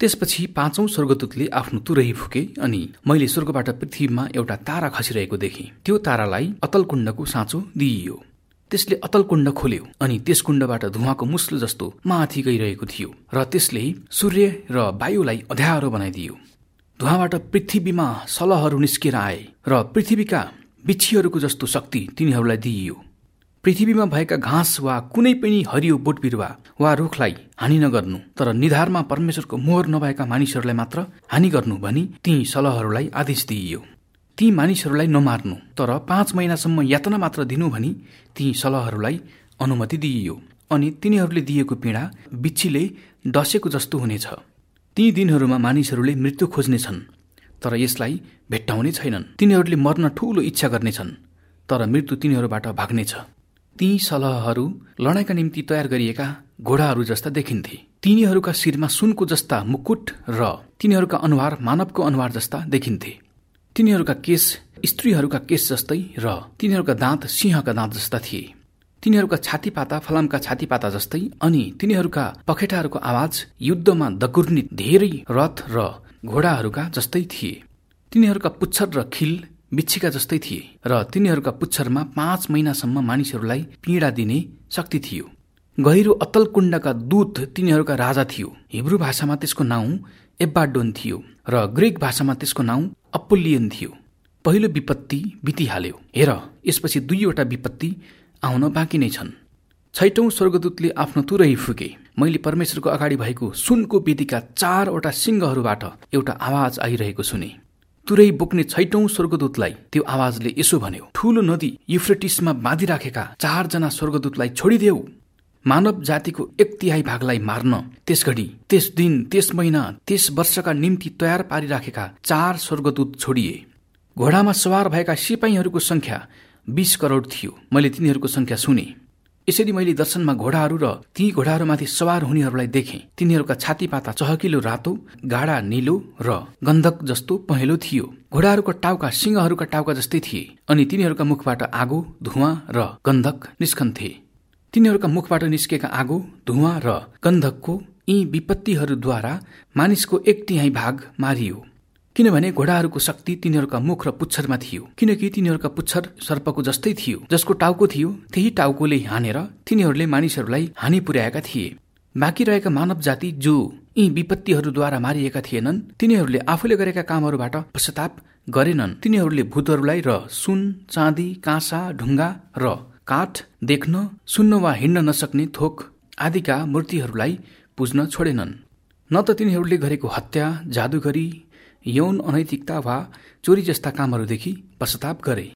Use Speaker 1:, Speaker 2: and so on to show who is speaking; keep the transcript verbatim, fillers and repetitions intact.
Speaker 1: त्यसपछि पाँचौं स्वर्गदूतले आफ्नो तुरही फुके अनि मैले स्वर्गबाट पृथ्वीमा एउटा तारा खसिरहेको देखेँ। त्यो तारालाई अतल कुण्डको साँचो दिइयो। त्यसले अतल कुण्ड खोल्यो अनि त्यस कुण्डबाट धुवाको मुस्लो जस्तो माथि गइरहेको थियो र त्यसले सूर्य र वायुलाई अँध्यारो बनाइदियो। धुवाबाट पृथ्वीमा सलहहरू निस्केर आए र पृथ्वीका बिच्छीहरूको जस्तो शक्ति तिनीहरूलाई दिइयो। पृथ्वीमा भएका घाँस वा कुनै पनि हरियो बोट बिरुवा वा रुखलाई हानि नगर्नु, तर निधारमा परमेश्वरको मोहर नभएका मानिसहरूलाई मात्र हानि गर्नु भनी ती सलहहरूलाई आदेश दिइयो। ती मानिसहरूलाई नमार्नु, तर पाँच महिनासम्म यातना मात्र दिनु भनी ती सलहहरूलाई अनुमति दिइयो। अनि तिनीहरूले दिएको पीडा बिच्छीले डसेको जस्तो हुनेछ। ती दिनहरूमा मानिसहरूले मृत्यु खोज्नेछन्, तर यसलाई भेट्टाउने छैनन्। तिनीहरूले मर्न ठूलो इच्छा गर्नेछन्, तर मृत्यु तिनीहरूबाट भाग्नेछ। ती सलहहरू लडाइँका निम्ति तयार गरिएका घोडाहरू जस्ता देखिन्थे। तिनीहरूका शिरमा सुनको जस्ता मुकुट र तिनीहरूका अनुहार मानवको अनुहार जस्ता देखिन्थे। तिनीहरूका केश स्त्रीहरूका केश जस्तै र तिनीहरूका दाँत सिंहका दाँत जस्ता थिए। तिनीहरूका छातीपाता फलामका छातीपाता जस्तै अनि तिनीहरूका पखेटाहरूको आवाज युद्धमा दगुर्ने धेरै रथ र घोडाहरूका जस्तै थिए। तिनीहरूका पुच्छर र खिल बिच्छीका जस्तै थिए र तिनीहरूका पुच्छरमा पाँच महिनासम्म मानिसहरूलाई पीडा दिने शक्ति थियो। गहिरो अतल कुण्डका दूत तिनीहरूका राजा थियो। हिब्रू भाषामा त्यसको नाउँ एब्बाडोन थियो र ग्रीक भाषामा त्यसको नाउँ अपोलियन थियो। पहिलो विपत्ति बितिहाल्यो, हेर यसपछि दुईवटा विपत्ति आउन बाँकी नै छन्। छैटौं स्वर्गदूतले आफ्नो तुरही फुके। मैले परमेश्वरको अगाडि भएको सुनको वेदीका चारवटा सिंहहरूबाट एउटा आवाज आइरहेको सुने। तुरही बोक्ने छैटौं स्वर्गदूतलाई त्यो आवाजले यसो भन्यो, ठूलो नदी युफ्रेटिसमा बाँधिराखेका चारजना स्वर्गदूतलाई छोडिदेऊ। मानव जातिको एक तिहाई भागलाई मार्न त्यसघडी, त्यस दिन, त्यस महिना, त्यस वर्षका निम्ति तयार पारिराखेका चार स्वर्गदूत छोडिए। घोडामा सवार भएका सिपाहीहरूको संख्या बीस करोड थियो। मैले तिनीहरूको संख्या सुने। यसरी मैले दर्शनमा घोडाहरू र ती घोडाहरूमाथि सवार हुनेहरूलाई देखेँ। तिनीहरूका छातीपाता चहकिलो रातो, गाढा नीलो र गन्धक जस्तो पहेँलो थियो। घोडाहरूका टाउका सिंहहरूका टाउका जस्तै थिए अनि तिनीहरूका मुखबाट आगो, धुवाँ र गन्धक निस्कन्थे। तिनीहरूका मुखबाट निस्केका आगो, धुवाँ र गन्धकको यी विपत्तिहरूद्वारा मानिसको एक तिहाई भाग मारियो। किनभने घोडाहरूको शक्ति तिनीहरूका मुख र पुच्छरमा थियो, किनकि तिनीहरूका पुच्छर सर्पको जस्तै थियो। जसको टाउको थियो त्यही टाउकोले हानेर तिनीहरूले मानिसहरूलाई हानि पुर्याएका थिए। बाँकी रहेका मानव जाति जो यी विपत्तिहरूद्वारा मारिएका थिएनन्, तिनीहरूले आफूले गरेका कामहरूबाट पश्चाताप गरेनन्। तिनीहरूले भूतहरूलाई र सुन, चाँदी, काँसा, ढुङ्गा र काठ, देख्न, सुन्न वा हिँड्न नसक्ने थोक आदिका मूर्तिहरूलाई पुज्न छोडेनन्। न त तिनीहरूले गरेको हत्या, जादुगरी, यौन अनैतिकता वा चोरी जस्ता कामहरूदेखि पश्चाताप गरे।